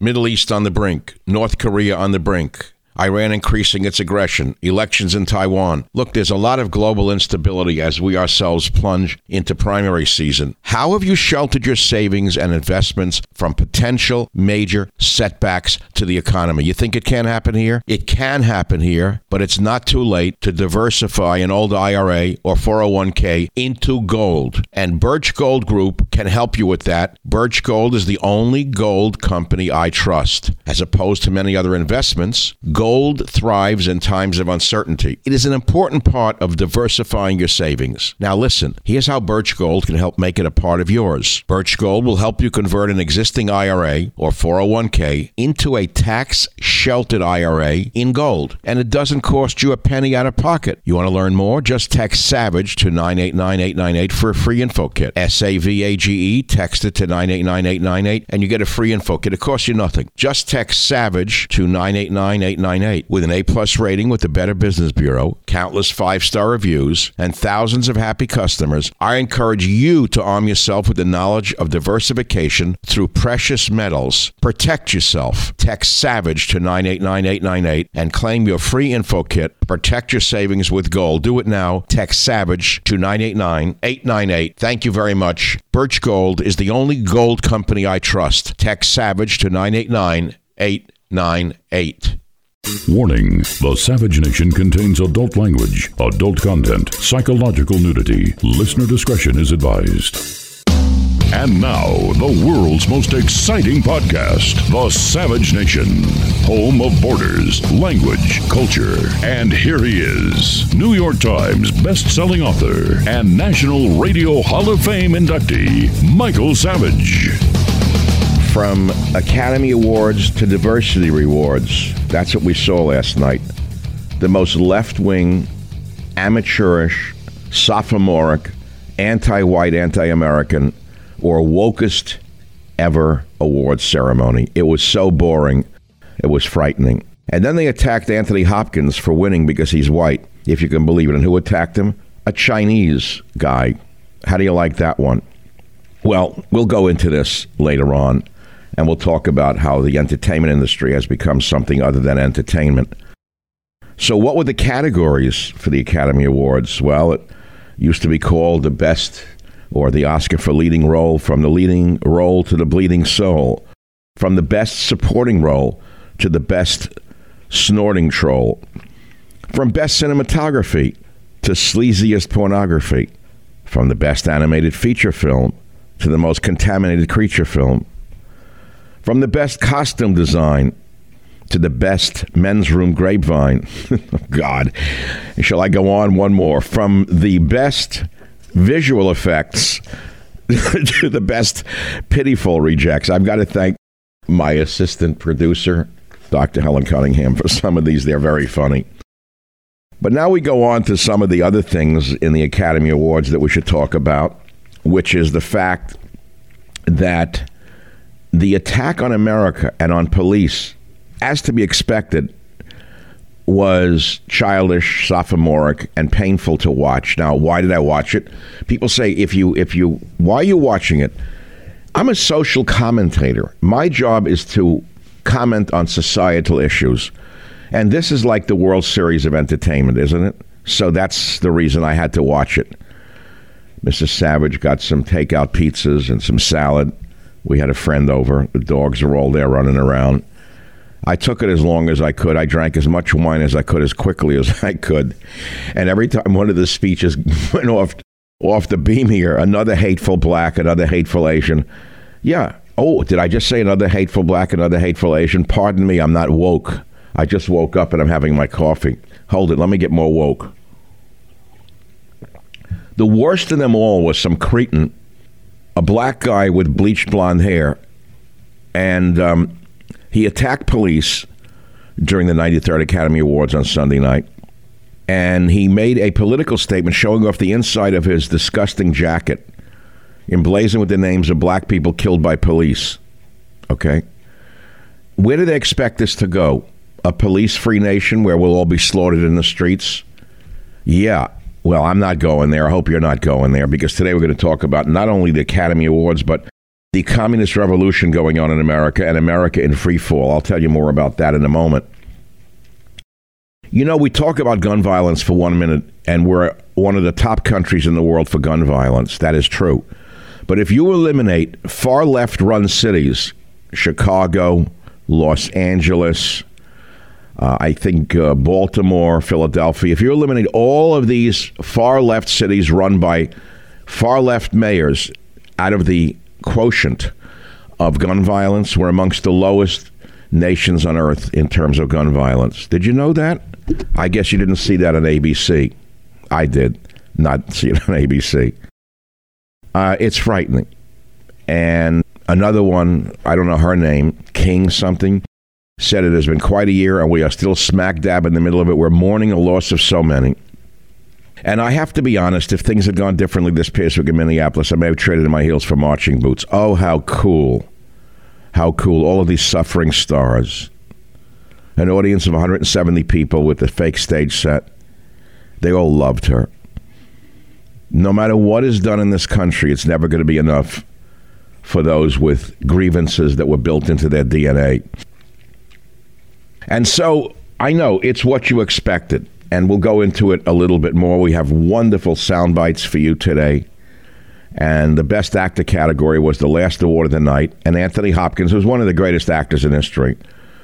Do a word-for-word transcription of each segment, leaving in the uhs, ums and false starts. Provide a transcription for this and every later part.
Middle East on the brink. North Korea on the brink. Iran increasing its aggression, elections in Taiwan. Look, there's a lot of global instability as we ourselves plunge into primary season. How have you sheltered your savings and investments from potential major setbacks to the economy? You think it can't happen here? It can happen here, but it's not too late to diversify an old I R A or four oh one k into gold. And Birch Gold Group can help you with that. Birch Gold is the only gold company I trust. As opposed to many other investments, gold thrives in times of uncertainty. It is an important part of diversifying your savings. Now listen, here's how Birch Gold can help make it a part of yours. Birch Gold will help you convert an existing I R A or four oh one k into a tax-sheltered I R A in gold. And it doesn't cost you a penny out of pocket. You want to learn more? Just text SAVAGE to nine eight nine eight nine eight for a free info kit. S A V A G E, text it to nine eight nine eight nine eight and you get a free info kit. It costs you nothing. Just text SAVAGE to nine eight nine eight nine eight. With an A-plus rating with the Better Business Bureau, countless five-star reviews, and thousands of happy customers, I encourage you to arm yourself with the knowledge of diversification through precious metals. Protect yourself. Text SAVAGE to nine eight nine eight nine eight and claim your free info kit. Protect your savings with gold. Do it now. Text SAVAGE to nine eight nine eight nine eight. Thank you very much. Birch Gold is the only gold company I trust. Text SAVAGE to nine eight nine eight nine eight. Warning, the Savage Nation contains adult language, adult content, psychological nudity. Listener discretion is advised. And now, the world's most exciting podcast, The Savage Nation, home of borders, language, culture. And here he is, New York Times best-selling author and National Radio Hall of Fame inductee, Michael Savage. From Academy Awards to diversity rewards, that's what we saw last night. The most left-wing, amateurish, sophomoric, anti-white, anti-American, or wokest ever awards ceremony. It was so boring, it was frightening. And then they attacked Anthony Hopkins for winning because he's white, if you can believe it. And who attacked him? A Chinese guy. How do you like that one? Well, we'll go into this later on. And we'll talk about how the entertainment industry has become something other than entertainment. So what were the categories for the Academy Awards? Well, it used to be called the best, or the Oscar for leading role, from the leading role to the bleeding soul, from the best supporting role to the best snorting troll, from best cinematography to sleaziest pornography, from the best animated feature film to the most contaminated creature film, from the best costume design to the best men's room grapevine. God, shall I go on one more? From the best visual effects to the best pitiful rejects. I've got to thank my assistant producer, Doctor Helen Cunningham, for some of these. They're very funny. But now we go on to some of the other things in the Academy Awards that we should talk about, which is the fact that the attack on America and on police, as to be expected, was childish, sophomoric, and painful to watch. Now, why did I watch it? People say, if you, if you, why are you watching it? I'm a social commentator. My job is to comment on societal issues. And this is like the World Series of entertainment, isn't it? So that's the reason I had to watch it. Missus Savage got some takeout pizzas and some salad. We had a friend over. The dogs are all there running around. I took it as long as I could. I drank as much wine as I could, as quickly as I could. And every time one of the speeches went off off the beam here, another hateful black, another hateful Asian. Yeah. Oh, did I just say another hateful black, another hateful Asian? Pardon me, I'm not woke. I just woke up and I'm having my coffee. Hold it, let me get more woke. The worst of them all was some cretin, a black guy with bleached blonde hair, and um, he attacked police during the ninety-third Academy Awards on Sunday night, and he made a political statement showing off the inside of his disgusting jacket, emblazoned with the names of black people killed by police. Okay? Where do they expect this to go? A police-free nation where we'll all be slaughtered in the streets? Yeah. Well, I'm not going there. I hope you're not going there, because today we're going to talk about not only the Academy Awards, but the communist revolution going on in America and America in free fall. I'll tell you more about that in a moment. You know, we talk about gun violence for one minute, and we're one of the top countries in the world for gun violence. That is true. But if you eliminate far left-run cities, Chicago, Los Angeles, uh, I think uh, Baltimore, Philadelphia, if you eliminate all of these far-left cities run by far-left mayors out of the quotient of gun violence, we're amongst the lowest nations on earth in terms of gun violence. Did you know that? I guess you didn't see that on A B C. I did not see it on A B C. Uh, it's frightening. And another one, I don't know her name, King something, said it has been quite a year and we are still smack dab in the middle of it. We're mourning the loss of so many. And I have to be honest, if things had gone differently this past week in Minneapolis, I may have traded in my heels for marching boots. Oh, how cool. How cool. All of these suffering stars. An audience of one hundred seventy people with a fake stage set. They all loved her. No matter what is done in this country, it's never going to be enough for those with grievances that were built into their D N A. And so, I know, it's what you expected. And we'll go into it a little bit more. We have wonderful sound bites for you today. And the best actor category was the last award of the night. And Anthony Hopkins, who's one of the greatest actors in history,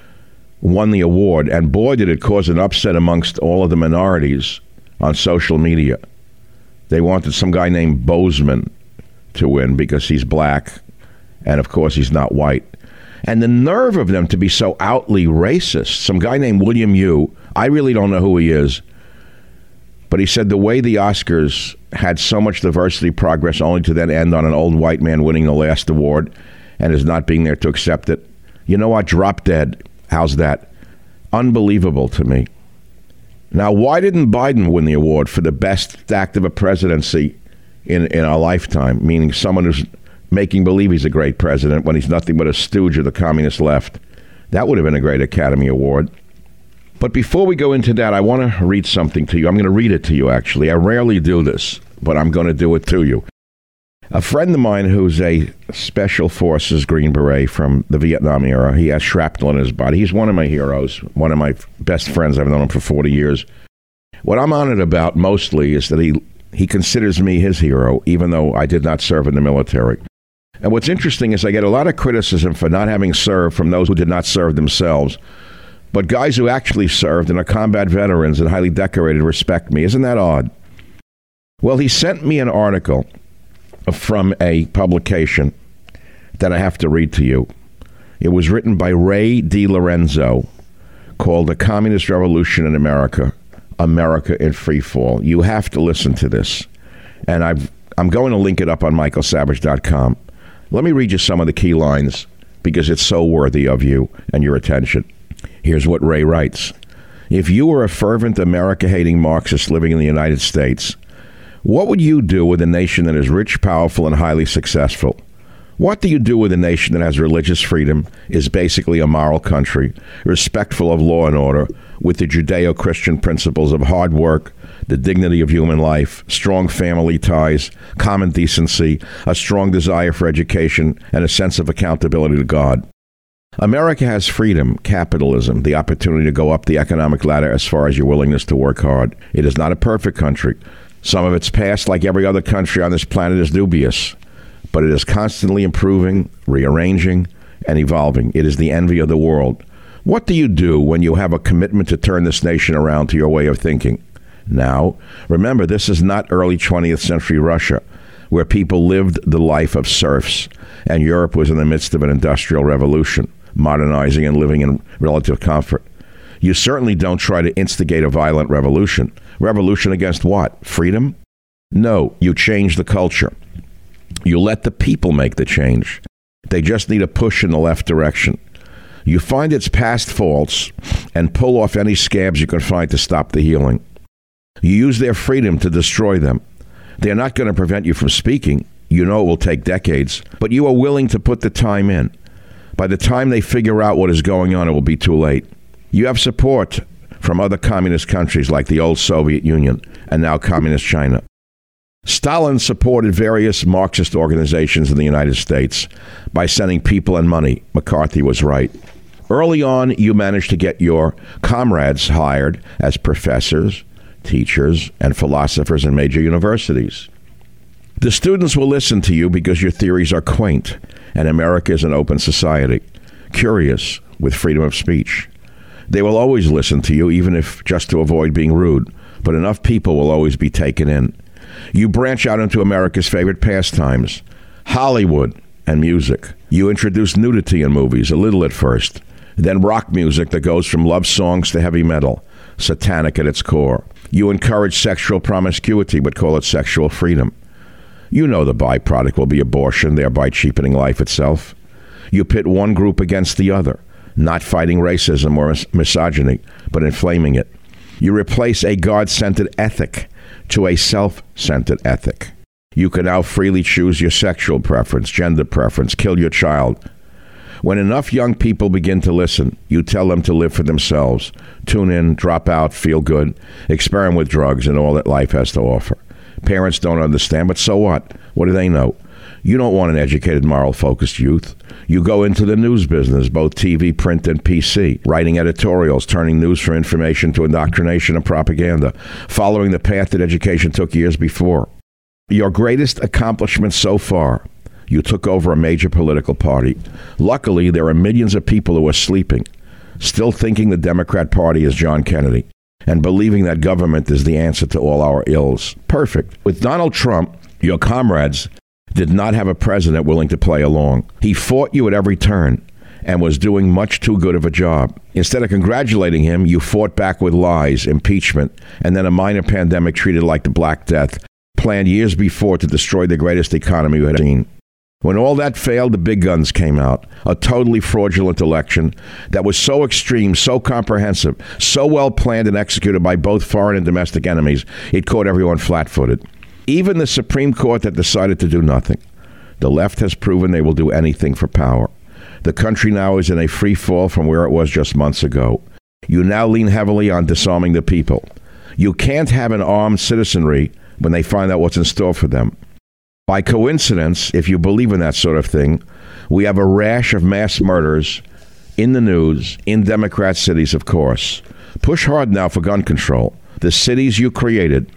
won the award. And boy, did it cause an upset amongst all of the minorities on social media. They wanted some guy named Bozeman to win because he's black. And, of course, he's not white. And the nerve of them to be so outly racist. Some guy named William Yu, I really don't know who he is, but he said the way the Oscars had so much diversity progress only to then end on an old white man winning the last award and is not being there to accept it. You know what? Drop dead. How's that? Unbelievable to me. Now, why didn't Biden win the award for the best act of a presidency in, in our lifetime, meaning someone who's making believe he's a great president when he's nothing but a stooge of the communist left? That would have been a great Academy Award. But before we go into that, I want to read something to you. I'm going to read it to you, actually. I rarely do this, but I'm going to do it to you. A friend of mine who's a Special Forces Green Beret from the Vietnam era, he has shrapnel in his body. He's one of my heroes, one of my best friends. I've known him for forty years. What I'm honored about mostly is that he, he considers me his hero, even though I did not serve in the military. And what's interesting is I get a lot of criticism for not having served from those who did not serve themselves. But guys who actually served and are combat veterans and highly decorated respect me. Isn't that odd? Well, he sent me an article from a publication that I have to read to you. It was written by Ray DiLorenzo, called The Communist Revolution in America, America in Free Fall. You have to listen to this. And I've, I'm going to link it up on michael savage dot com. Let me read you some of the key lines because it's so worthy of you and your attention. Here's what Ray writes. If you were a fervent America-hating Marxist living in the United States, what would you do with a nation that is rich, powerful, and highly successful? What do you do with a nation that has religious freedom, is basically a moral country, respectful of law and order, with the Judeo-Christian principles of hard work, the dignity of human life, strong family ties, common decency, a strong desire for education, and a sense of accountability to God? America has freedom, capitalism, the opportunity to go up the economic ladder as far as your willingness to work hard. It is not a perfect country. Some of its past, like every other country on this planet, is dubious. But it is constantly improving, rearranging, and evolving. It is the envy of the world. What do you do when you have a commitment to turn this nation around to your way of thinking? Now, remember, this is not early twentieth century Russia, where people lived the life of serfs, and Europe was in the midst of an industrial revolution, modernizing and living in relative comfort. You certainly don't try to instigate a violent revolution. Revolution against what? Freedom? No, you change the culture. You let the people make the change. They just need a push in the left direction. You find its past faults and pull off any scabs you can find to stop the healing. You use their freedom to destroy them. They're not going to prevent you from speaking. You know it will take decades, but you are willing to put the time in. By the time they figure out what is going on, it will be too late. You have support from other communist countries like the old Soviet Union and now communist China. Stalin supported various Marxist organizations in the United States by sending people and money. McCarthy was right. Early on, you managed to get your comrades hired as professors, teachers, and philosophers in major universities. The students will listen to you because your theories are quaint, and America is an open society, curious, with freedom of speech. They will always listen to you, even if just to avoid being rude, but enough people will always be taken in. You branch out into America's favorite pastimes, Hollywood and music. You introduce nudity in movies, a little at first, then rock music that goes from love songs to heavy metal, satanic at its core. You encourage sexual promiscuity, but call it sexual freedom. You know the byproduct will be abortion, thereby cheapening life itself. You pit one group against the other, not fighting racism or mis- misogyny, but inflaming it. You replace a God-centered ethic to a self-centered ethic. You can now freely choose your sexual preference, gender preference, kill your child. When enough young people begin to listen, you tell them to live for themselves. Tune in, drop out, feel good, experiment with drugs and all that life has to offer. Parents don't understand, but so what? What do they know? You don't want an educated, moral-focused youth. You go into the news business, both T V, print, and P C, writing editorials, turning news from information to indoctrination and propaganda, following the path that education took years before. Your greatest accomplishment so far, you took over a major political party. Luckily, there are millions of people who are sleeping, still thinking the Democrat Party is John Kennedy, and believing that government is the answer to all our ills. Perfect. With Donald Trump, your comrades did not have a president willing to play along. He fought you at every turn and was doing much too good of a job. Instead of congratulating him, you fought back with lies, impeachment, and then a minor pandemic treated like the Black Death, planned years before to destroy the greatest economy you had seen. When all that failed, the big guns came out. A totally fraudulent election that was so extreme, so comprehensive, so well planned and executed by both foreign and domestic enemies, it caught everyone flat-footed. Even the Supreme Court that decided to do nothing. The left has proven they will do anything for power. The country now is in a free fall from where it was just months ago. You now lean heavily on disarming the people. You can't have an armed citizenry when they find out what's in store for them. By coincidence, if you believe in that sort of thing, we have a rash of mass murders in the news, in Democrat cities, of course. Push hard now for gun control. The cities you created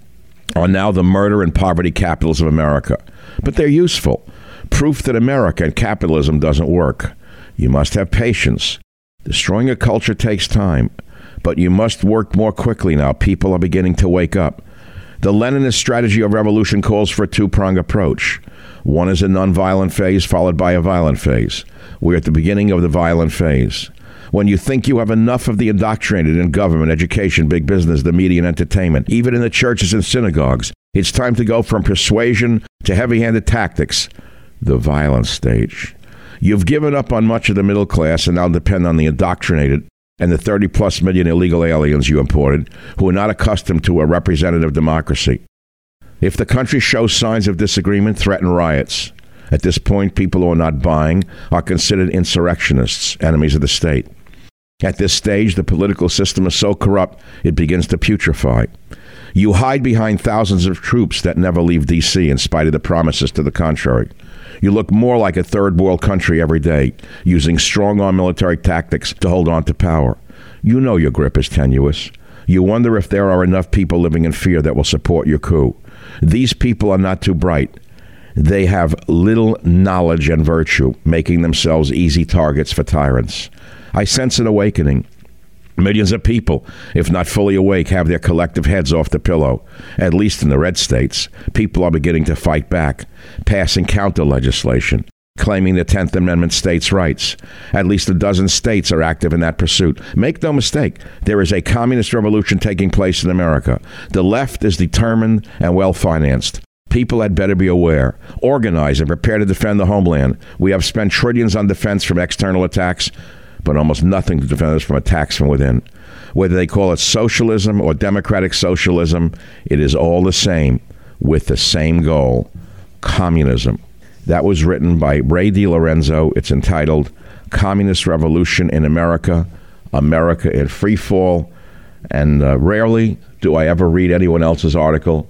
are now the murder and poverty capitals of America. But they're useful. Proof that America and capitalism doesn't work. You must have patience. Destroying a culture takes time. But you must work more quickly now. People are beginning to wake up. The Leninist strategy of revolution calls for a two-pronged approach. One is a nonviolent phase followed by a violent phase. We're at the beginning of the violent phase. When you think you have enough of the indoctrinated in government, education, big business, the media, and entertainment, even in the churches and synagogues, it's time to go from persuasion to heavy-handed tactics, the violent stage. You've given up on much of the middle class and now depend on the indoctrinated and the thirty-plus million illegal aliens you imported who are not accustomed to a representative democracy. If the country shows signs of disagreement, threaten riots. At this point, people who are not buying are considered insurrectionists, enemies of the state. At this stage, the political system is so corrupt, it begins to putrefy. You hide behind thousands of troops that never leave D C in spite of the promises to the contrary. You look more like a third world country every day, using strong-arm military tactics to hold on to power. You know your grip is tenuous. You wonder if there are enough people living in fear that will support your coup. These people are not too bright. They have little knowledge and virtue, making themselves easy targets for tyrants. I sense an awakening. Millions of people, if not fully awake, have their collective heads off the pillow. At least in the red states, people are beginning to fight back, passing counter legislation, claiming the tenth Amendment states' rights. At least a dozen states are active in that pursuit. Make no mistake, there is a communist revolution taking place in America. The left is determined and well-financed. People had better be aware, organize, and prepare to defend the homeland. We have spent trillions on defense from external attacks, but almost nothing to defend us from attacks from within. Whether they call it socialism or democratic socialism, it is all the same, with the same goal, communism. That was written by Ray DiLorenzo. It's entitled Communist Revolution in America, America in Free Fall. And uh, rarely do I ever read anyone else's article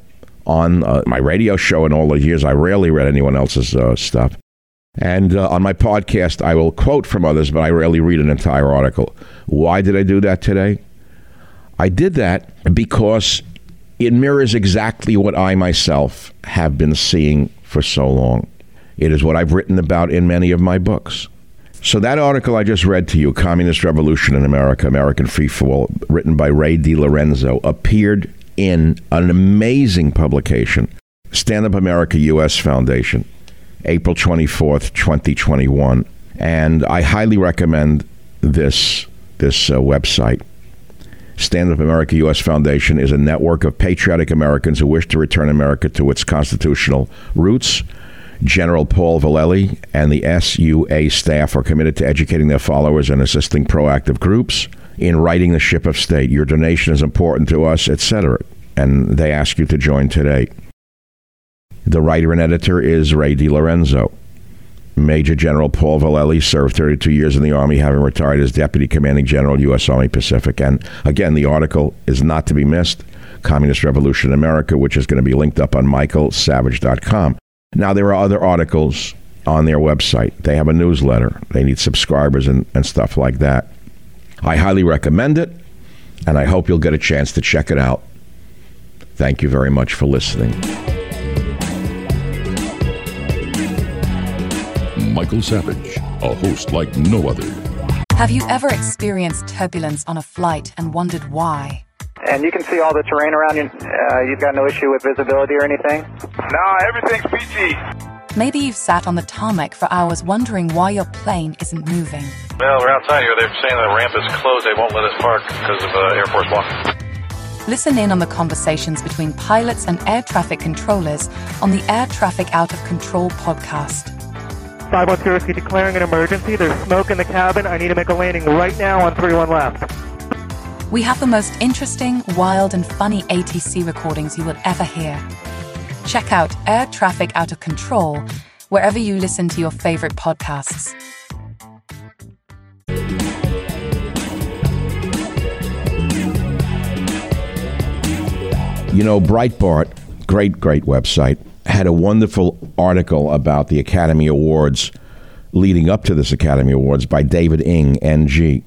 on uh, my radio show in all the years. I rarely read anyone else's uh, stuff. And uh, on my podcast, I will quote from others, but I rarely read an entire article. Why did I do that today? I did that because it mirrors exactly what I myself have been seeing for so long. It is what I've written about in many of my books. So that article I just read to you, Communist Revolution in America, American Freefall, written by Ray DiLorenzo, appeared in an amazing publication, Stand Up America U S Foundation, April twenty-fourth, twenty twenty-one. And I highly recommend this, this uh, website. Stand Up America U S Foundation is a network of patriotic Americans who wish to return America to its constitutional roots. General Paul Vallely and the S U A staff are committed to educating their followers and assisting proactive groups in righting the ship of state. Your donation is important to us, et cetera. And they ask you to join today. The writer and editor is Ray DiLorenzo. Major General Paul Vallely served thirty-two years in the Army, having retired as Deputy Commanding General, U S Army Pacific. And again, the article is not to be missed, Communist Revolution in America, which is going to be linked up on michael savage dot com. Now, there are other articles on their website. They have a newsletter. They need subscribers and, and stuff like that. I highly recommend it, and I hope you'll get a chance to check it out. Thank you very much for listening. Michael Savage, a host like no other. Have you ever experienced turbulence on a flight and wondered why? And you can see all the terrain around you. Uh, you've got no issue with visibility or anything? No, everything's P G. Maybe you've sat on the tarmac for hours wondering why your plane isn't moving. Well, we're outside here. They're saying the ramp is closed. They won't let us park because of uh, Air Force One. Listen in on the conversations between pilots and air traffic controllers on the Air Traffic Out of Control podcast. five one zero, declaring an emergency. There's smoke in the cabin. I need to make a landing right now on three one left. We have the most interesting, wild, and funny A T C recordings you will ever hear. Check out Air Traffic Out of Control wherever you listen to your favorite podcasts. You know, Breitbart, great, great website, had a wonderful article about the Academy Awards leading up to this Academy Awards by David Ng, N G.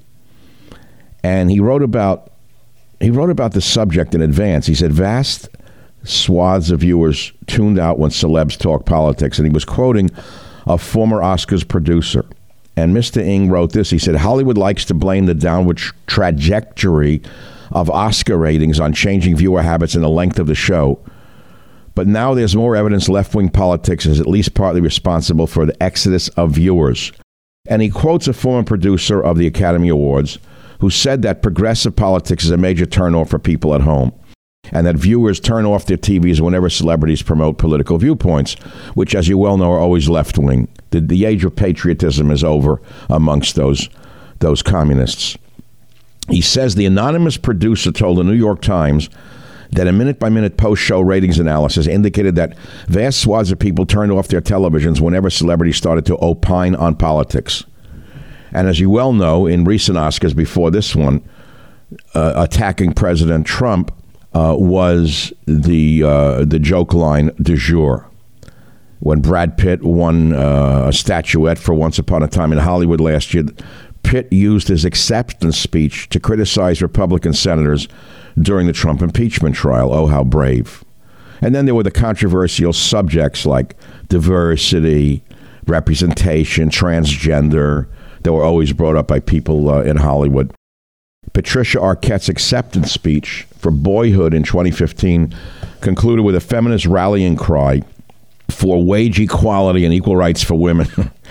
And he wrote about he wrote about the subject in advance. He said vast swaths of viewers tuned out when celebs talk politics, and he was quoting a former Oscars producer. And Mister Ng wrote this. He said, Hollywood likes to blame the downward tra- trajectory of Oscar ratings on changing viewer habits and the length of the show. But now there's more evidence left-wing politics is at least partly responsible for the exodus of viewers. And he quotes a former producer of the Academy Awards who said that progressive politics is a major turnoff for people at home, and that viewers turn off their T Vs whenever celebrities promote political viewpoints, which, as you well know, are always left-wing. The, the age of patriotism is over amongst those, those communists. He says the anonymous producer told the New York Times that a minute-by-minute post-show ratings analysis indicated that vast swaths of people turned off their televisions whenever celebrities started to opine on politics. And as you well know, in recent Oscars before this one, uh, attacking President Trump uh, was the uh, the joke line du jour. When Brad Pitt won uh, a statuette for Once Upon a Time in Hollywood last year, Pitt used his acceptance speech to criticize Republican senators during the Trump impeachment trial. Oh, how brave. And then there were the controversial subjects like diversity, representation, transgender, that were always brought up by people uh, in Hollywood. Patricia Arquette's acceptance speech for Boyhood in twenty fifteen concluded with a feminist rallying cry for wage equality and equal rights for women.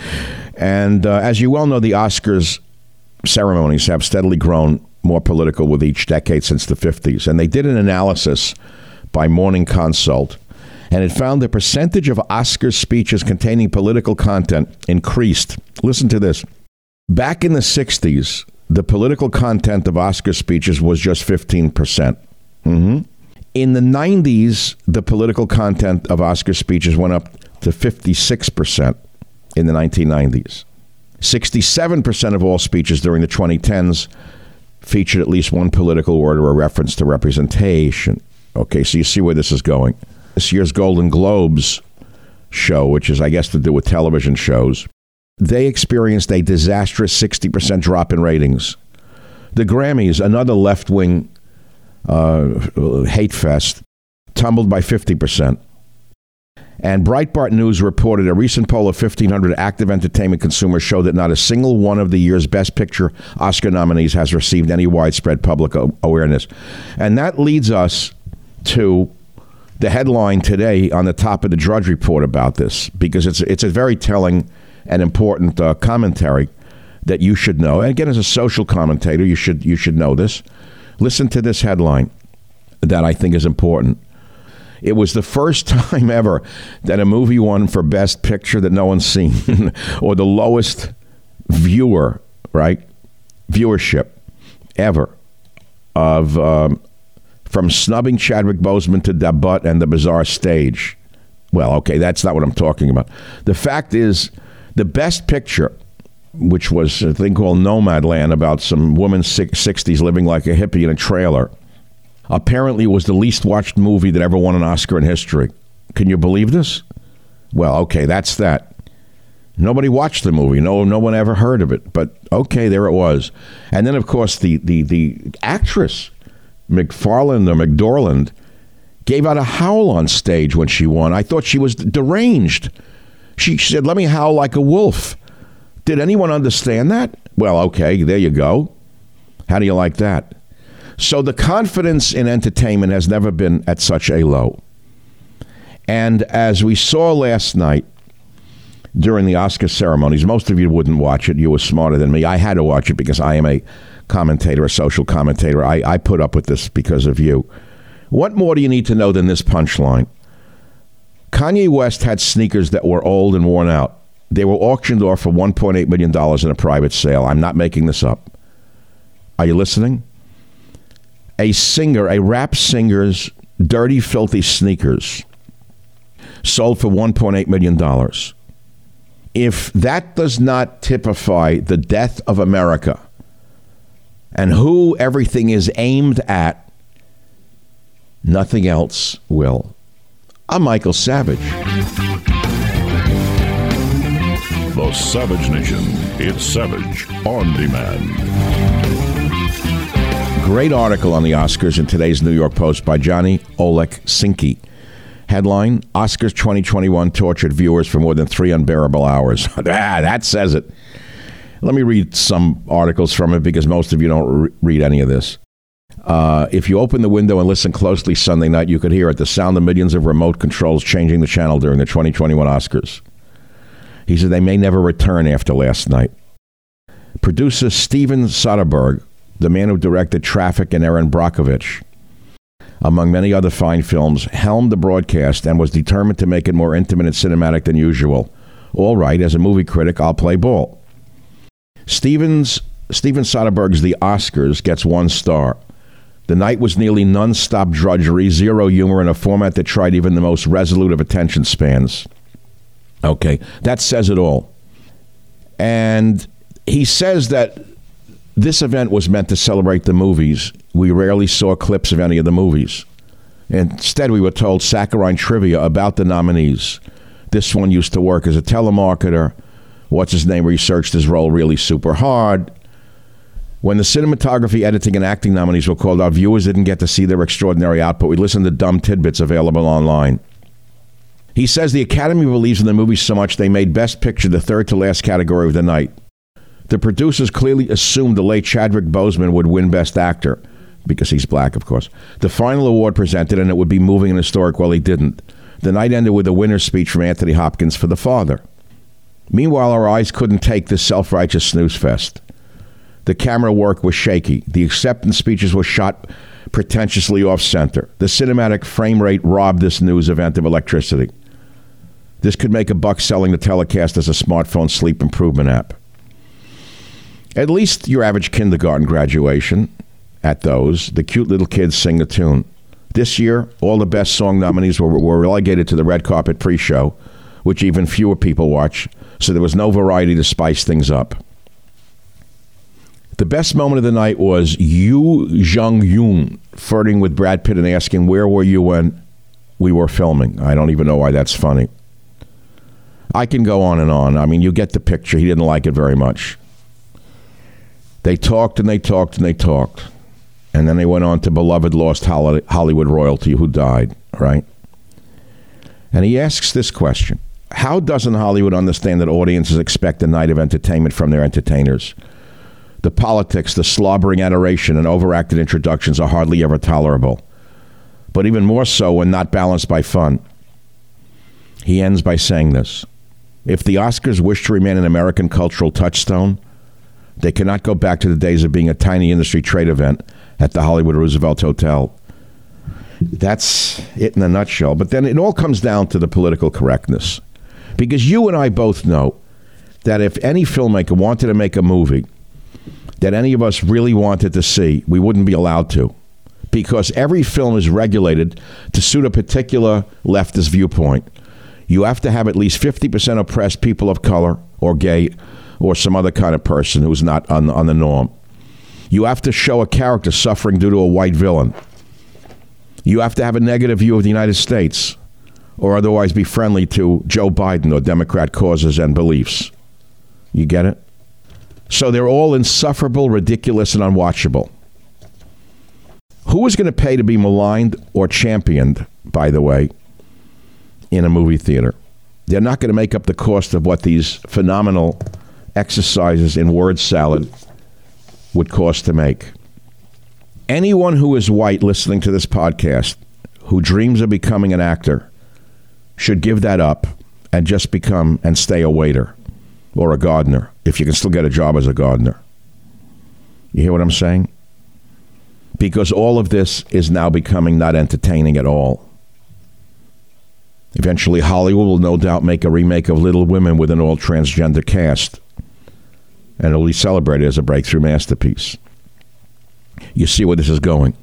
And uh, as you well know, the Oscars ceremonies have steadily grown more political with each decade since the fifties. And they did an analysis by Morning Consult, and it found the percentage of Oscar speeches containing political content increased. Listen to this. Back in the sixties, the political content of Oscar speeches was just fifteen percent. Mm-hmm. In the nineties, the political content of Oscar speeches went up to fifty-six percent in the nineteen nineties. sixty-seven percent of all speeches during the twenty tens featured at least one political word or a reference to representation. Okay, so you see where this is going. this year's Golden Globes show, which is, I guess, to do with television shows, they experienced a disastrous sixty percent drop in ratings. The Grammys, another left-wing uh, hate fest, tumbled by fifty percent. And Breitbart News reported a recent poll of fifteen hundred active entertainment consumers showed that not a single one of the year's Best Picture Oscar nominees has received any widespread public awareness. And that leads us to the headline today on the top of the Drudge Report about this, because it's it's a very telling and important uh, commentary that you should know. And again, as a social commentator, you should you should know this. Listen to this headline that I think is important. It was the first time ever that a movie won for Best Picture that no one's seen, or the lowest viewer, right, viewership ever of um, from Snubbing Chadwick Boseman to Da Butt and the Bizarre Stage. Well, okay, that's not what I'm talking about. The fact is, the Best Picture, which was a thing called Nomadland about some woman sixties living like a hippie in a trailer, apparently was the least watched movie that ever won an Oscar in history. Can you believe this? Well, okay, that's that. Nobody watched the movie. No, no one ever heard of it. But okay, there it was. And then, of course, the the the actress McFarland or McDorland gave out a howl on stage when she won. I thought she was deranged. She said, "Let me howl like a wolf." Did anyone understand that? Well, okay, there you go. How do you like that? So the confidence in entertainment has never been at such a low. And as we saw last night during the Oscar ceremonies, most of you wouldn't watch it. You were smarter than me. I had to watch it because I am a commentator, a social commentator. I, I put up with this because of you. What more do you need to know than this punchline? Kanye West had sneakers that were old and worn out. They were auctioned off for one point eight million dollars in a private sale. I'm not making this up. Are you listening? A singer, a rap singer's dirty, filthy sneakers sold for one point eight million dollars. If that does not typify the death of America and who everything is aimed at, nothing else will. I'm Michael Savage. The Savage Nation. It's Savage on Demand. Great article on the Oscars in today's New York Post by Johnny Oleksinski. Headline, Oscars twenty twenty-one tortured viewers for more than three unbearable hours. ah, that says it. Let me read some articles from it because most of you don't re- read any of this. Uh, if you open the window and listen closely Sunday night, you could hear it, the sound of millions of remote controls changing the channel during the twenty twenty-one Oscars. He said they may never return after last night. Producer Steven Soderbergh, the man who directed Traffic and Erin Brockovich, among many other fine films, helmed the broadcast and was determined to make it more intimate and cinematic than usual. All right, as a movie critic, I'll play ball. Stevens, Steven Soderbergh's The Oscars gets one star. The night was nearly non-stop drudgery, zero humor, in a format that tried even the most resolute of attention spans. Okay, that says it all. And he says that this event was meant to celebrate the movies. We rarely saw clips of any of the movies. Instead, we were told saccharine trivia about the nominees. This one used to work as a telemarketer. What's his name researched his role really super hard. When the cinematography, editing, and acting nominees were called out, viewers didn't get to see their extraordinary output. We listened to dumb tidbits available online. He says the Academy believes in the movie so much they made Best Picture the third to last category of the night. The producers clearly assumed the late Chadwick Boseman would win Best Actor, because he's black, of course. The final award presented, and it would be moving and historic. Well, he didn't. The night ended with a winner's speech from Anthony Hopkins for The Father. Meanwhile, our eyes couldn't take this self-righteous snooze fest. The camera work was shaky. The acceptance speeches were shot pretentiously off-center. The cinematic frame rate robbed this news event of electricity. This could make a buck selling the telecast as a smartphone sleep improvement app. At least your average kindergarten graduation, at those, the cute little kids sing the tune. This year, all the best song nominees were, were relegated to the red carpet pre-show, which even fewer people watch, so there was no variety to spice things up. The best moment of the night was Yoo Jung-yoon flirting with Brad Pitt and asking, where were you when we were filming. I don't even know why that's funny. I can go on and on. I mean, you get the picture. He didn't like it very much. They talked and they talked and they talked. And then they went on to beloved lost Hollywood royalty who died, right? And he asks this question. How doesn't Hollywood understand that audiences expect a night of entertainment from their entertainers? The politics, the slobbering adoration, and overacted introductions are hardly ever tolerable. But even more so when not balanced by fun. He ends by saying this. If the Oscars wish to remain an American cultural touchstone, they cannot go back to the days of being a tiny industry trade event at the Hollywood Roosevelt Hotel. That's it in a nutshell. But then it all comes down to the political correctness. Because you and I both know that if any filmmaker wanted to make a movie that any of us really wanted to see, we wouldn't be allowed to. Because every film is regulated to suit a particular leftist viewpoint. You have to have at least fifty percent oppressed people of color or gay or some other kind of person who's not on, on the norm. You have to show a character suffering due to a white villain. You have to have a negative view of the United States or otherwise be friendly to Joe Biden or Democrat causes and beliefs. You get it? So they're all insufferable, ridiculous, and unwatchable. Who is going to pay to be maligned or championed, by the way, in a movie theater? They're not going to make up the cost of what these phenomenal exercises in word salad would cost to make. Anyone who is white listening to this podcast who dreams of becoming an actor should give that up and just become and stay a waiter or a gardener, if you can still get a job as a gardener. You hear what I'm saying? Because all of this is now becoming not entertaining at all. Eventually, Hollywood will no doubt make a remake of Little Women with an all-transgender cast, and it'll be celebrated as a breakthrough masterpiece. You see where this is going.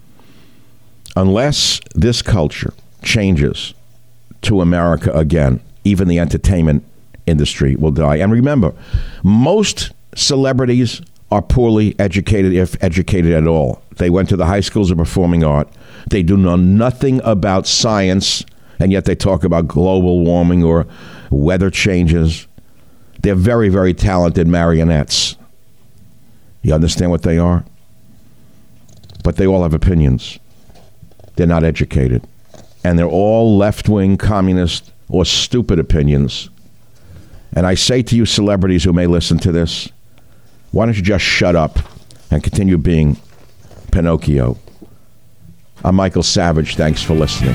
Unless this culture changes to America again, even the entertainment industry will die. And remember, most celebrities are poorly educated, if educated at all. They went to the high schools of performing art. They do know nothing about science, and yet they talk about global warming or weather changes. They're very, very talented marionettes. You understand what they are? But they all have opinions. They're not educated. And they're all left-wing, communist, or stupid opinions. And I say to you celebrities who may listen to this, why don't you just shut up and continue being Pinocchio? I'm Michael Savage. Thanks for listening.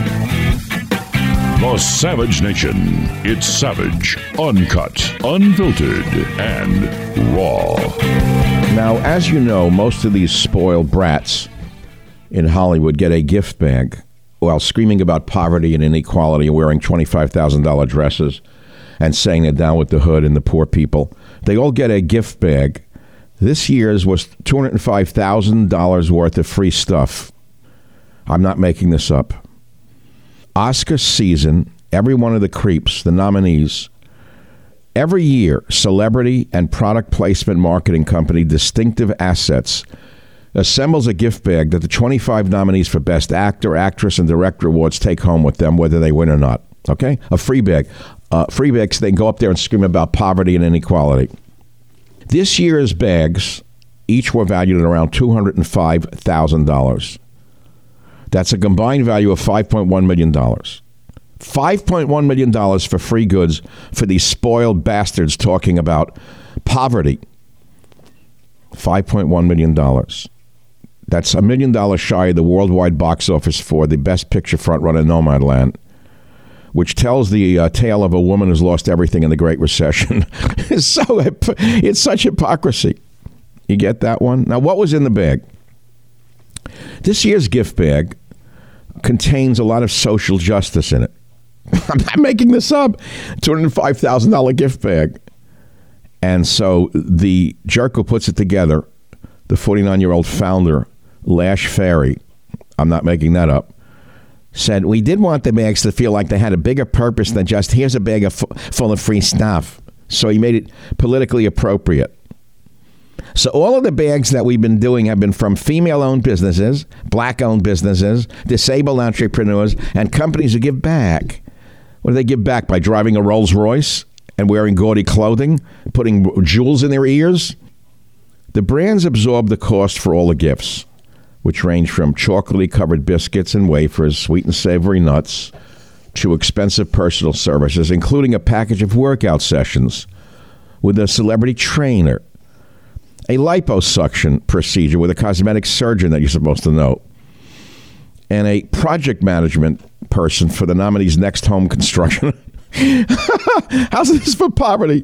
The Savage Nation. It's savage, uncut, unfiltered, and raw. Now, as you know, most of these spoiled brats in Hollywood get a gift bag while screaming about poverty and inequality and wearing twenty-five thousand dollars dresses and saying they're down with the hood and the poor people. They all get a gift bag. This year's was two hundred five thousand dollars worth of free stuff. I'm not making this up. Oscar season, every one of the creeps, the nominees, every year, celebrity and product placement marketing company Distinctive Assets assembles a gift bag that the twenty-five nominees for Best Actor, Actress, and Director awards take home with them, whether they win or not. Okay? A free bag. Uh, free bags, they can go up there and scream about poverty and inequality. This year's bags each were valued at around two hundred five thousand dollars. That's a combined value of five point one million dollars. five point one million dollars for free goods for these spoiled bastards talking about poverty. five point one million dollars. That's a million dollars shy of the worldwide box office for the Best Picture frontrunner Nomadland, which tells the uh, tale of a woman who's lost everything in the Great Recession. It's so it's such hypocrisy. You get that one? Now, what was in the bag? This year's gift bag contains a lot of social justice in it. I'm not making this up. two hundred five thousand dollars gift bag. And so the jerk who puts it together, the forty-nine-year-old founder, Lash Ferry, I'm not making that up, said, we did want the bags to feel like they had a bigger purpose than just, here's a bag of f- full of free stuff. So he made it politically appropriate. So all of the bags that we've been doing have been from female-owned businesses, black-owned businesses, disabled entrepreneurs, and companies who give back. What do they give back? By driving a Rolls Royce and wearing gaudy clothing, putting jewels in their ears? The brands absorb the cost for all the gifts, which range from chocolatey-covered biscuits and wafers, sweet and savory nuts, to expensive personal services, including a package of workout sessions with a celebrity trainer, a liposuction procedure with a cosmetic surgeon that you're supposed to know, and a project management person for the nominee's next home construction. How's this for poverty?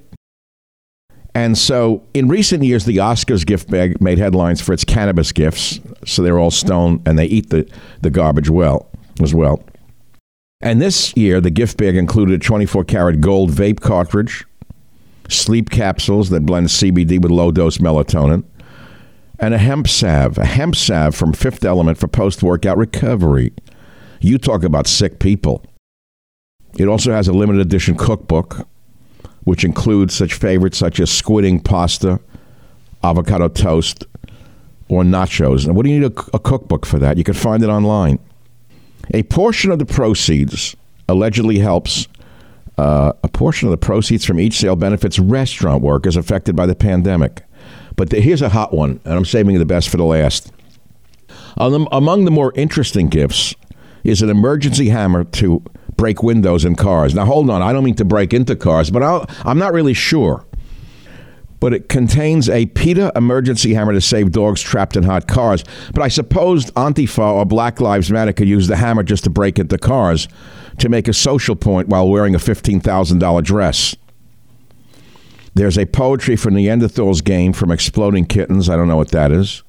And so in recent years, the Oscars gift bag made headlines for its cannabis gifts. So they're all stoned and they eat the, the garbage well as well. And this year, the gift bag included a twenty-four karat gold vape cartridge, sleep capsules that blend C B D with low-dose melatonin, and a hemp salve, a hemp salve from Fifth Element for post-workout recovery. You talk about sick people. It also has a limited edition cookbook, which includes such favorites such as squidding pasta, avocado toast, or nachos. And what do you need a, a cookbook for that? You can find it online. A portion of the proceeds allegedly helps, uh, a portion of the proceeds from each sale benefits restaurant workers affected by the pandemic. But the, here's a hot one, and I'm saving the best for the last. Um, among the more interesting gifts is an emergency hammer to break windows in cars. Now, hold on. I don't mean to break into cars, but I'll, I'm not really sure. But it contains a PETA emergency hammer to save dogs trapped in hot cars. But I suppose Antifa or Black Lives Matter could use the hammer just to break into cars to make a social point while wearing a fifteen thousand dollars dress. There's a Poetry for Neanderthals game from Exploding Kittens. I don't know what that is.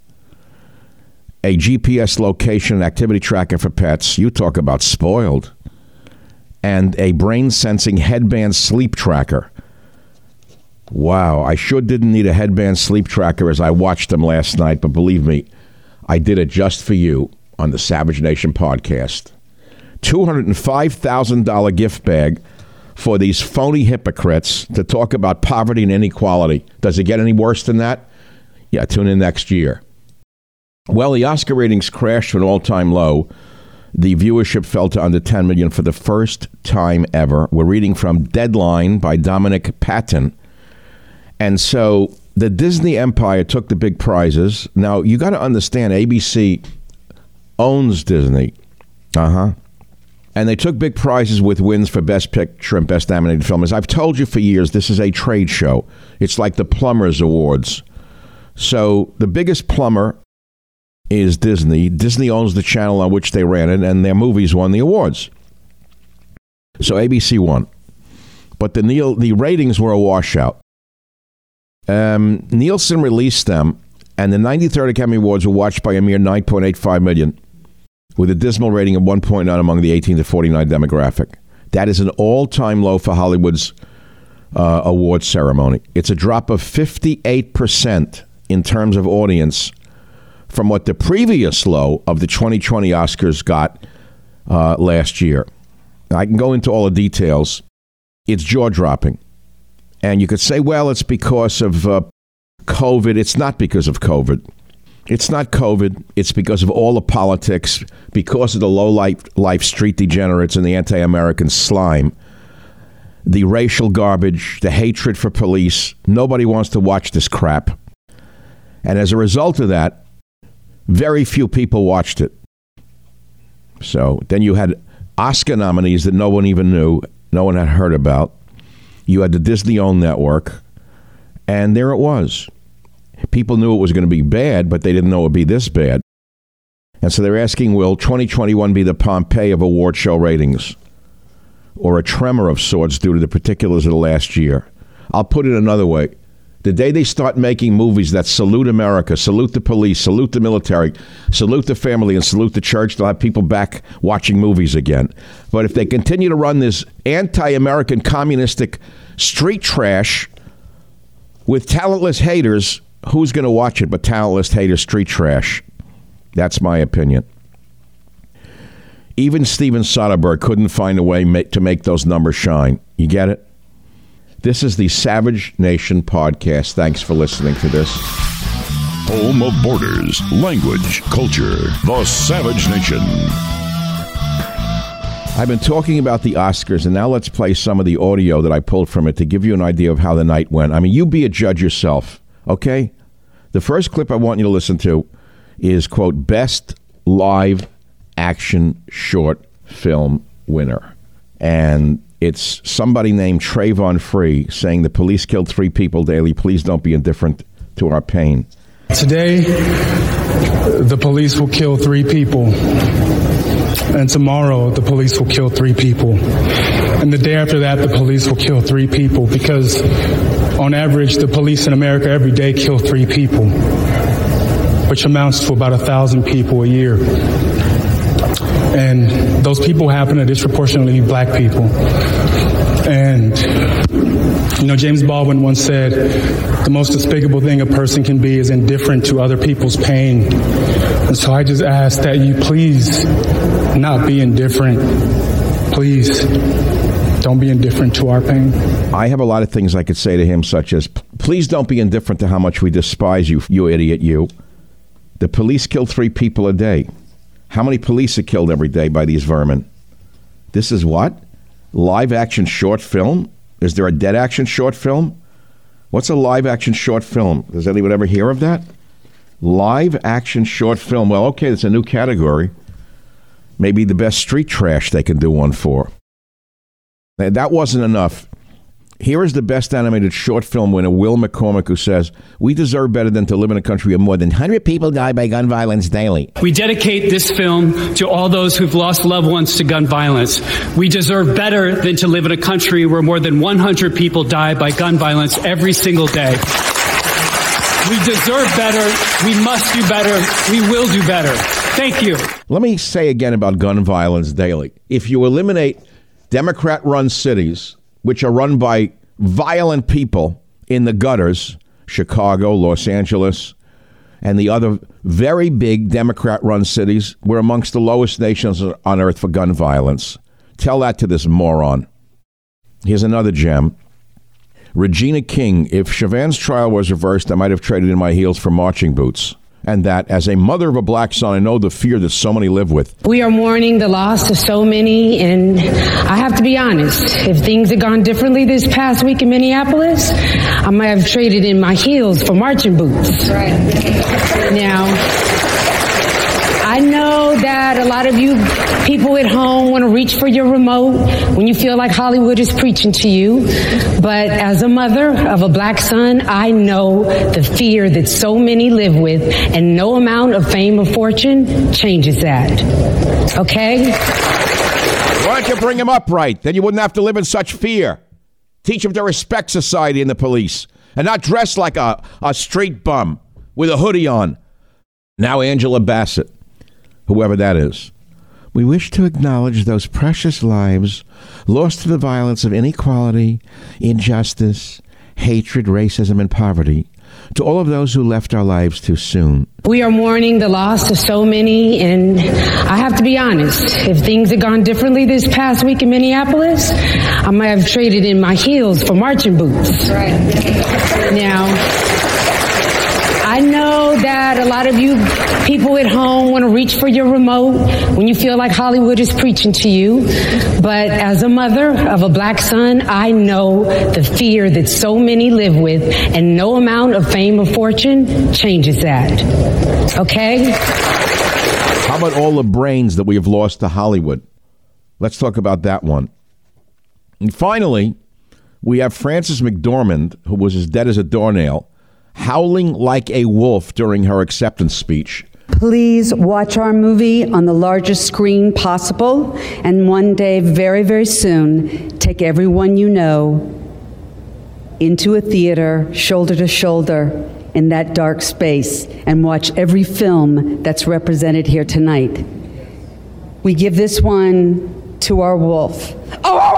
A G P S location activity tracker for pets. You talk about spoiled. And a brain-sensing headband sleep tracker. Wow, I sure didn't need a headband sleep tracker as I watched them last night, but believe me, I did it just for you on the Savage Nation podcast. two hundred five thousand dollars gift bag for these phony hypocrites to talk about poverty and inequality. Does it get any worse than that? Yeah, tune in next year. Well, the Oscar ratings crashed to an all-time low. The viewership fell to under ten million for the first time ever. We're reading from Deadline by Dominic Patton. And so the Disney empire took the big prizes. Now, you got to understand, A B C owns Disney. Uh-huh. And they took big prizes with wins for Best Picture and Best Animated Film. As I've told you for years, this is a trade show. It's like the Plumbers Awards. So the biggest plumber is Disney. Disney owns the channel on which they ran it, and their movies won the awards. So A B C won. But the Neil, the ratings were a washout. Um, Nielsen released them, and the ninety-third Academy Awards were watched by a mere nine point eight five million, with a dismal rating of one point nine among the eighteen to forty-nine demographic. That is an all-time low for Hollywood's uh, award ceremony. It's a drop of fifty-eight percent in terms of audience from what the previous low of the twenty twenty Oscars got uh, last year. I can go into all the details. It's jaw-dropping. And you could say, well, it's because of uh, COVID. It's not because of COVID. It's not COVID. It's because of all the politics, because of the low-life life street degenerates and the anti-American slime, the racial garbage, the hatred for police. Nobody wants to watch this crap. And as a result of that, very few people watched it. So then you had Oscar nominees that no one even knew, no one had heard about. You had the Disney-owned network, and there it was. People knew it was going to be bad, but they didn't know it would be this bad. And so they're asking, will twenty twenty-one be the Pompeii of award show ratings, or a tremor of sorts due to the particulars of the last year? I'll put it another way. The day they start making movies that salute America, salute the police, salute the military, salute the family, and salute the church, they'll have people back watching movies again. But if they continue to run this anti-American communistic street trash with talentless haters, who's going to watch it but talentless haters, street trash? That's my opinion. Even Steven Soderbergh couldn't find a way ma- to make those numbers shine. You get it? This is the Savage Nation podcast. Thanks for listening to this. home of borders, language, culture, the Savage Nation. I've been talking about the Oscars, and now let's play some of the audio that I pulled from it to give you an idea of how the night went. I mean, you be a judge yourself, okay? The first clip I want you to listen to is, quote, Best Live Action Short Film Winner. And it's somebody named Trayvon Free saying the police killed three people daily. Please don't be indifferent to our pain. Today, the police will kill three people. And tomorrow, the police will kill three people. And the day after that, the police will kill three people. Because on average, the police in America every day kill three people, which amounts to about a thousand people a year. And those people happen to disproportionately be black people. And, you know, James Baldwin once said, the most despicable thing a person can be is indifferent to other people's pain. And so I just ask that you please not be indifferent. Please don't be indifferent to our pain. I have a lot of things I could say to him, such as, please don't be indifferent to how much we despise you, you idiot, you. The police kill three people a day. How many police are killed every day by these vermin? This is what? Live action short film? Is there a dead action short film? What's a live action short film? Does anyone ever hear of that? Live action short film. Well, okay, it's a new category. Maybe the best street trash they can do one for. That wasn't enough. Here is the best animated short film winner, Will McCormick, who says, we deserve better than to live in a country where more than one hundred people die by gun violence daily. We dedicate this film to all those who've lost loved ones to gun violence. We deserve better than to live in a country where more than one hundred people die by gun violence every single day. We deserve better. We must do better. We will do better. Thank you. Let me say again about gun violence daily. If you eliminate Democrat-run cities, which are run by violent people in the gutters, Chicago, Los Angeles, and the other very big Democrat-run cities, we're amongst the lowest nations on earth for gun violence. Tell that to this moron. Here's another gem. Regina King, if Chauvin's trial was reversed, I might have traded in my heels for marching boots. And that, as a mother of a black son, I know the fear that so many live with. We are mourning the loss of so many, and I have to be honest, if things had gone differently this past week in Minneapolis, I might have traded in my heels for marching boots. Right. Now, I know that a lot of you people at home want to reach for your remote when you feel like Hollywood is preaching to you. But as a mother of a black son, I know the fear that so many live with, and no amount of fame or fortune changes that. Okay? Why don't you bring him up right? Then you wouldn't have to live in such fear. Teach him to respect society and the police, and not dress like a, a street bum with a hoodie on. Now Angela Bassett. Whoever that is. We wish to acknowledge those precious lives lost to the violence of inequality, injustice, hatred, racism, and poverty. To all of those who left our lives too soon. We are mourning the loss of so many, and I have to be honest, if things had gone differently this past week in Minneapolis, I might have traded in my heels for marching boots. Right. Now, I know that a lot of you people at home want to reach for your remote when you feel like Hollywood is preaching to you. But as a mother of a black son, I know the fear that so many live with, and no amount of fame or fortune changes that. Okay? How about all the brains that we have lost to Hollywood? Let's talk about that one. And finally, we have Frances McDormand, who was as dead as a doornail, howling like a wolf during her acceptance speech. Please watch our movie on the largest screen possible, and one day, very, very soon, take everyone you know into a theater, shoulder to shoulder, in that dark space, and watch every film that's represented here tonight. We give this one to our wolf. Oh!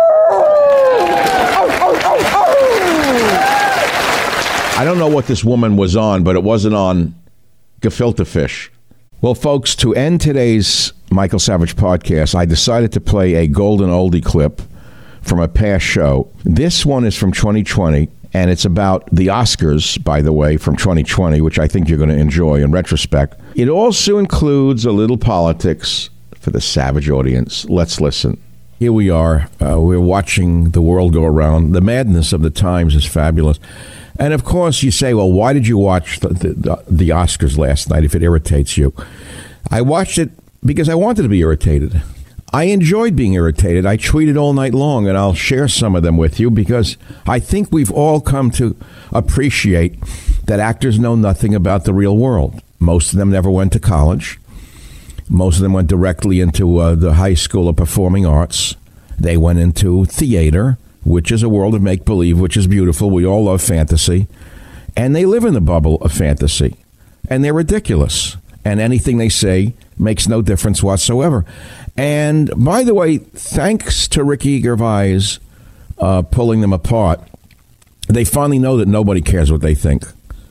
I don't know what this woman was on, but it wasn't on gefilte fish. Well, folks, to end today's Michael Savage podcast, I decided to play a golden oldie clip from a past show. This one is from twenty twenty, And it's about the Oscars, by the way, from twenty twenty, which I think you're going to enjoy in retrospect. It also includes a little politics for the savage audience. Let's listen. Here we are. Uh, we're watching the world go around. The madness of the times is fabulous. And, of course, you say, well, why did you watch the, the, the Oscars last night if it irritates you? I watched it because I wanted to be irritated. I enjoyed being irritated. I tweeted all night long, and I'll share some of them with you because I think we've all come to appreciate that actors know nothing about the real world. Most of them never went to college. Most of them went directly into uh, the High School of Performing Arts. They went into theater, which is a world of make-believe, which is beautiful. We all love fantasy. And they live in the bubble of fantasy. And they're ridiculous. And anything they say makes no difference whatsoever. And, by the way, thanks to Ricky Gervais uh, pulling them apart, they finally know that nobody cares what they think.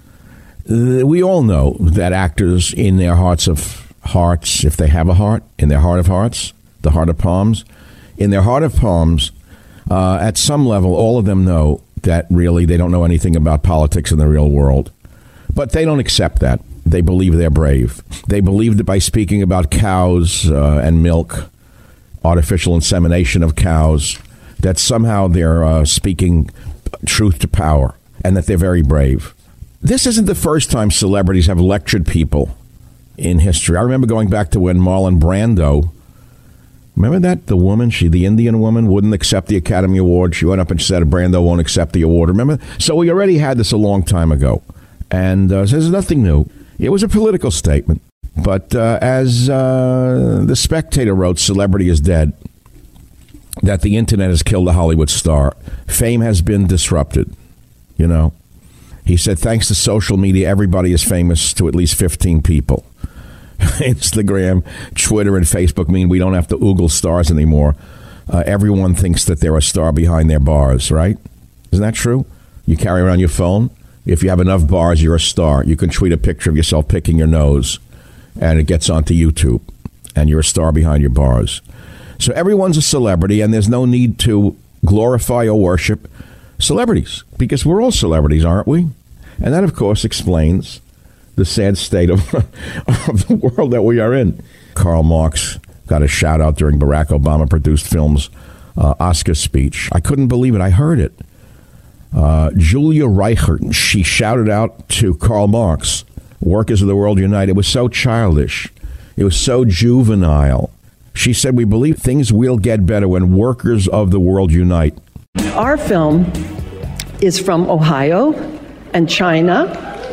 Uh, we all know that actors in their hearts of hearts, if they have a heart, in their heart of hearts, the heart of palms, in their heart of palms, uh, at some level, all of them know that really they don't know anything about politics in the real world. But they don't accept that. They believe they're brave. They believe that by speaking about cows uh, and milk, artificial insemination of cows, that somehow they're uh, speaking truth to power and that they're very brave. This isn't the first time celebrities have lectured people in history. I remember going back to when Marlon Brando, remember that? The woman, she, the Indian woman, wouldn't accept the Academy Award. She went up and said Brando won't accept the award. Remember? So we already had this a long time ago. And uh, there's nothing new. It was a political statement. But uh, as uh, The Spectator wrote, celebrity is dead, that the internet has killed a Hollywood star. Fame has been disrupted, you know. He said, thanks to social media, everybody is famous to at least fifteen people. Instagram, Twitter, and Facebook mean we don't have to oogle stars anymore. Uh, everyone thinks that they're a star behind their bars, right? Isn't that true? You carry around your phone. If you have enough bars, you're a star. You can tweet a picture of yourself picking your nose, and it gets onto YouTube, and you're a star behind your bars. So everyone's a celebrity, and there's no need to glorify or worship celebrities, because we're all celebrities, aren't we? And that, of course, explains the sad state of, of the world that we are in. Karl Marx got a shout-out during Barack Obama-produced film's uh, Oscar speech. I couldn't believe it. I heard it. Uh, Julia Reichert, she shouted out to Karl Marx, workers of the world unite. It was so childish. It was so juvenile. She said, we believe things will get better when workers of the world unite. Our film is from Ohio and China,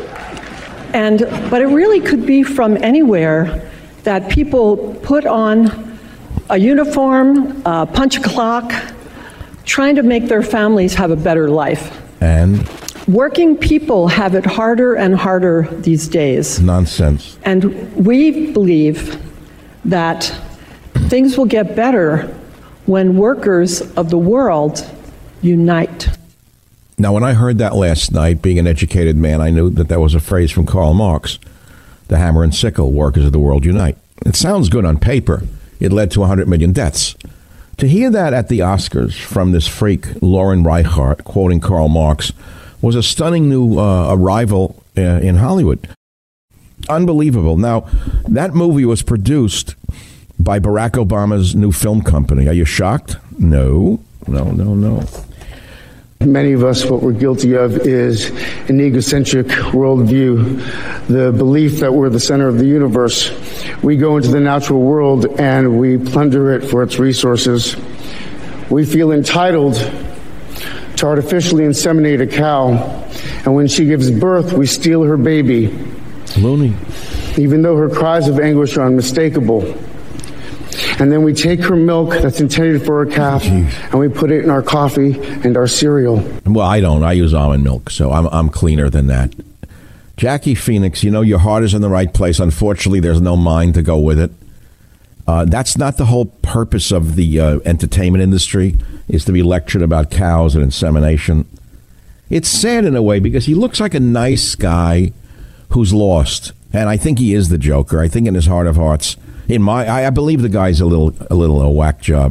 and but it really could be from anywhere that people put on a uniform, uh, punch a clock, trying to make their families have a better life. And? Working people have it harder and harder these days. Nonsense. And we believe that things will get better when workers of the world unite. Now, when I heard that last night, being an educated man, I knew that that was a phrase from Karl Marx, the hammer and sickle, workers of the world unite. It sounds good on paper. It led to one hundred million deaths. To hear that at the Oscars from this freak, Lauren Reichardt, quoting Karl Marx, was a stunning new uh, arrival uh, in Hollywood. Unbelievable. Now, that movie was produced by Barack Obama's new film company. Are you shocked? No, no, no, no. Many of us, what we're guilty of is an egocentric worldview, the belief that we're the center of the universe. We go into the natural world and we plunder it for its resources. We feel entitled to artificially inseminate a cow, and when she gives birth, we steal her baby. Loony. Even though her cries of anguish are unmistakable. And then we take her milk that's intended for a calf, Jeez. and we put it in our coffee and our cereal. Well, I don't. I use almond milk, so I'm I'm cleaner than that. Jackie Phoenix, you know, your heart is in the right place. Unfortunately, there's no mind to go with it. Uh, that's not the whole purpose of the uh, entertainment industry, is to be lectured about cows and insemination. It's sad in a way because he looks like a nice guy who's lost. And I think he is the Joker. I think in his heart of hearts, in my, I, I believe the guy's a little, a little a whack job.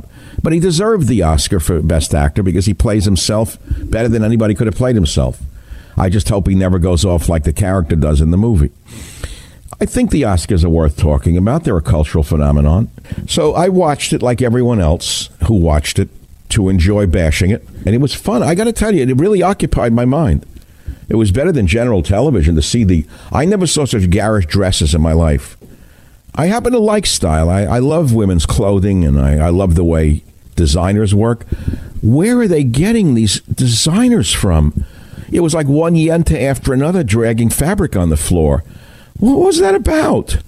But he deserved the Oscar for Best Actor because he plays himself better than anybody could have played himself. I just hope he never goes off like the character does in the movie. I think the Oscars are worth talking about. They're a cultural phenomenon. So I watched it like everyone else who watched it to enjoy bashing it. And it was fun. I got to tell you, it really occupied my mind. It was better than general television to see the... I never saw such garish dresses in my life. I happen to like style. I, I love women's clothing, and I, I love the way designers work. Where are they getting these designers from? It was like one yenta after another dragging fabric on the floor. What was that about?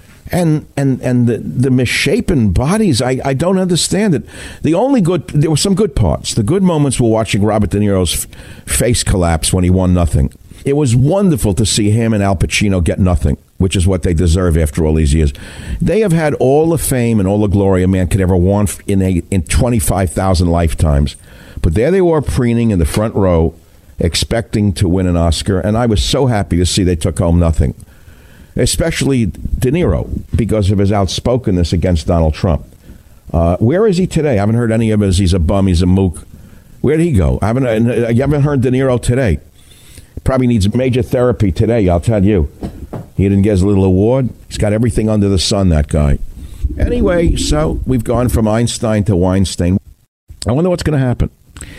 And and and the, the misshapen bodies, I, I don't understand it. The only good, there were some good parts. The good moments were watching Robert De Niro's f- face collapse when he won nothing. It was wonderful to see him and Al Pacino get nothing, which is what they deserve after all these years. They have had all the fame and all the glory a man could ever want in a in twenty-five thousand lifetimes. But there they were preening in the front row, expecting to win an Oscar, and I was so happy to see they took home nothing. Especially De Niro, because of his outspokenness against Donald Trump. Uh, where is he today? I haven't heard any of his. He's a bum. He's a mook. Where did he go? I haven't, I haven't heard De Niro today. Probably needs major therapy today, I'll tell you. He didn't get his little award. He's got everything under the sun, that guy. Anyway, so we've gone from Einstein to Weinstein. I wonder what's going to happen.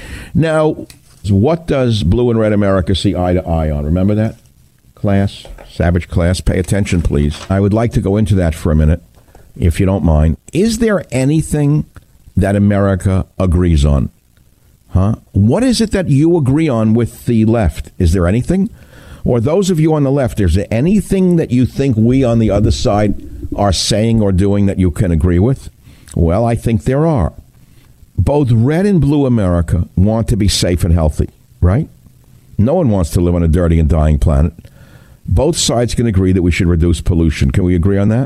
Now, what does Blue and Red America see eye to eye on? Remember that? Class, savage class, pay attention, please. I would like to go into that for a minute, if you don't mind. Is there anything that America agrees on? Huh? What is it that you agree on with the left? Is there anything? Or those of you on the left, is there anything that you think we on the other side are saying or doing that you can agree with? Well, I think there are. Both Red and Blue America want to be safe and healthy, right? No one wants to live on a dirty and dying planet. Both sides can agree that we should reduce pollution. Can we agree on that?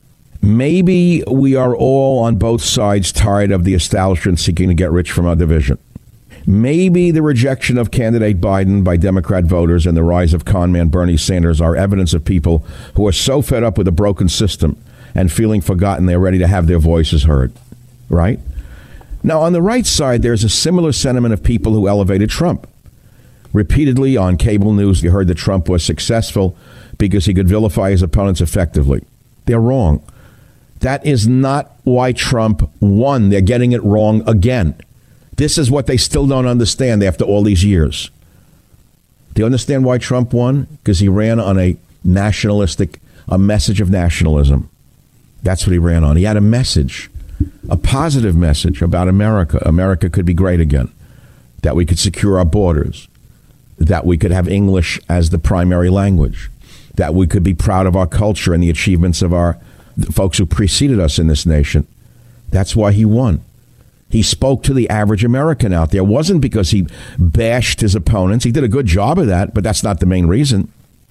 Maybe we are all on both sides tired of the establishment seeking to get rich from our division. Maybe the rejection of candidate Biden by Democrat voters and the rise of conman Bernie Sanders are evidence of people who are so fed up with a broken system and feeling forgotten they're ready to have their voices heard, right? Now, on the right side, there's a similar sentiment of people who elevated Trump. Repeatedly on cable news, you heard that Trump was successful because he could vilify his opponents effectively. They're wrong. That is not why Trump won. They're getting it wrong again. This is what they still don't understand after all these years. Do you understand why Trump won? Because he ran on a nationalistic, a message of nationalism. That's what he ran on. He had a message, a positive message about America. America could be great again, that we could secure our borders, that we could have English as the primary language, that we could be proud of our culture and the achievements of our the folks who preceded us in this nation. That's why he won. He spoke to the average American out there. It wasn't because he bashed his opponents. He did a good job of that, but that's not the main reason.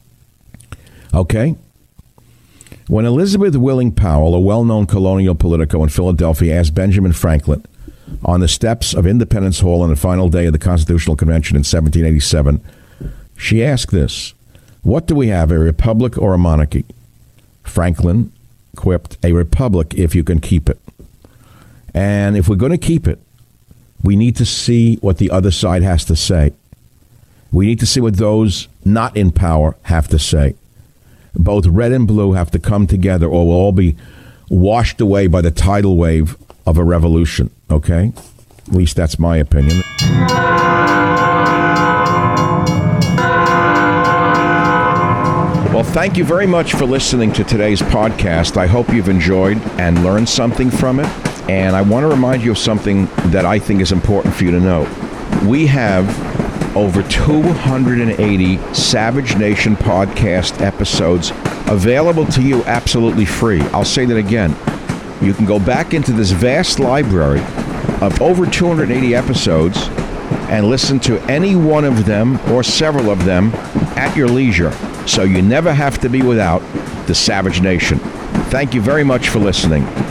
Okay? When Elizabeth Willing Powell, a well-known colonial politico in Philadelphia, asked Benjamin Franklin on the steps of Independence Hall on the final day of the Constitutional Convention in seventeen eighty-seven, she asked this: "What do we have, a republic or a monarchy?" Franklin quipped, "A republic if you can keep it." And if we're going to keep it, we need to see what the other side has to say. We need to see what those not in power have to say. Both red and blue have to come together, or we'll all be washed away by the tidal wave of a revolution, okay? At least that's my opinion. Well, thank you very much for listening to today's podcast. I hope you've enjoyed and learned something from it. And I want to remind you of something that I think is important for you to know. We have over two hundred eighty Savage Nation podcast episodes available to you absolutely free. I'll say that again. You can go back into this vast library of over two hundred eighty episodes and listen to any one of them or several of them at your leisure. So you never have to be without the Savage Nation. Thank you very much for listening.